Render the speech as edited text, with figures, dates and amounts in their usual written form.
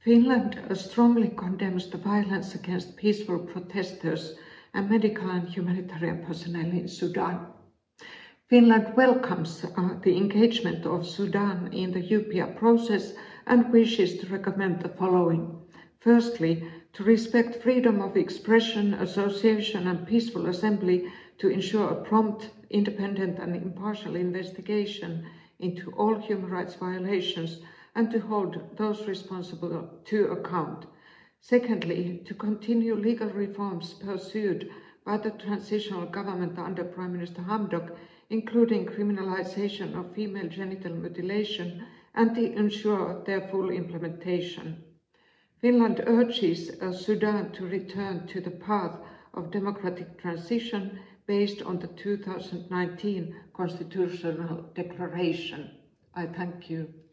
Finland strongly condemns the violence against peaceful protesters and medical and humanitarian personnel in Sudan. Finland welcomes the engagement of Sudan in the UPR process and wishes to recommend the following. Firstly, to respect freedom of expression, association and peaceful assembly, to ensure a prompt, independent and impartial investigation into all human rights violations and to hold those responsible to account. Secondly, to continue legal reforms pursued by the transitional government under Prime Minister Hamdok, including criminalization of female genital mutilation, and to ensure their full implementation. Finland urges Sudan to return to the path of democratic transition based on the 2019 Constitutional Declaration. I thank you.